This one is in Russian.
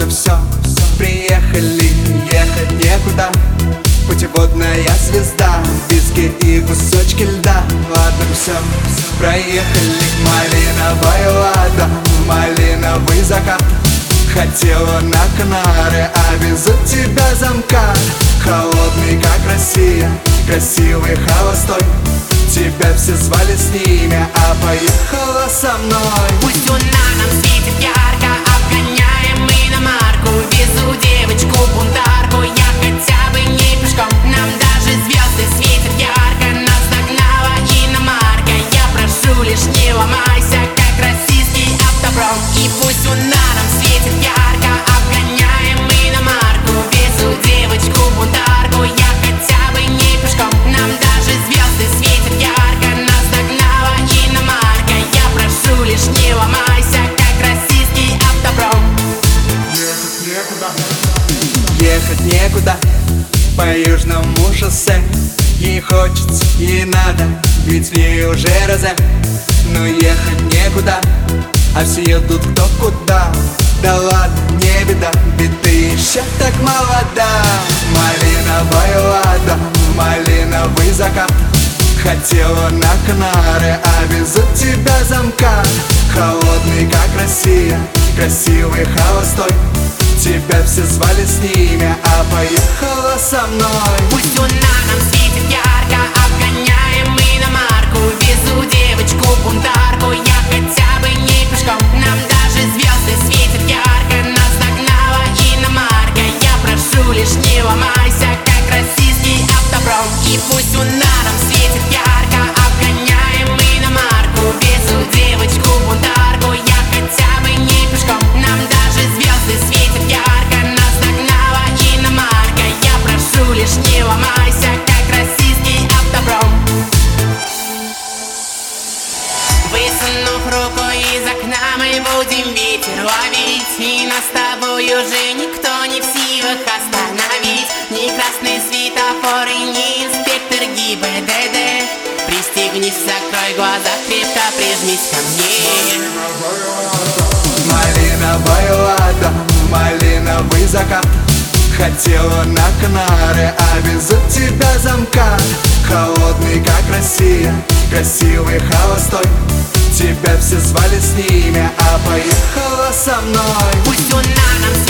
все, приехали, ехать некуда. Путеводная звезда, виски и кусочки льда. Ладно, все, проехали. Малиновая лада, малиновый закат. Хотела на Канары, а везут тебя замкат. Холодный, как Россия, красивый, холостой. Тебя все звали с ними, а поехала со мной. Пусть луна нам светит ярко, обгоняем мы иномарку. Везу девочку-бунтарку, я хотя бы не пешком. Нам даже звезды светят ярко, нас догнала иномарка. Я прошу, лишь не ломайся, как российский автопром. И пусть луна нам светит ярко, обгоняем мы иномарку. Везу девочку-бунтарку, я хотя бы не пешком. Нам даже звезды светят ярко, нас догнала иномарка. Я прошу, лишь не ломайся, как российский автопром. Ехать некуда по южному шоссе. Ей хочется, ей надо, ведь в ней уже розе. Но ехать некуда, а все едут кто куда. Да ладно, не беда, ведь ты еще так молода. Малиновая лада, малиновый закат. Хотела на Канары, а везут тебя замкат. Холодный, как Россия, красивый, холостой. Тебя все звали с ними, а поехала со мной. Пусть луна нам светит ярко, обгоняем мы иномарку. Везу девочку-бунтарку, я хотя бы не пешком. Нам даже звезды светят ярко, нас догнала иномарка. Я прошу, лишь не ломайся, как российский автопром. И пусть луна нам светит ярко, обгоняем мы иномарку. Везу девочку-бунтарку, я хотя бы не пешком. Нам даже звезды светят ярко, нас догнала иномарка. Я прошу, лишь не ломайся, как российский автопром. Высунув руку из окна, мы будем ветер ловить. И нас с тобой уже никто не в силах остановить. Ни красный светофор и ни инспектор ГИБДД. Пристегнись, закрой глаза, крепко прижмись ко мне. Малиновая лада, малиновый закат. Хотела на Канары, а везут тебя замкат. Холодный, как Россия, красивый, холостой. Тебя все звали с ними, а поехала со мной. Пусть луна нам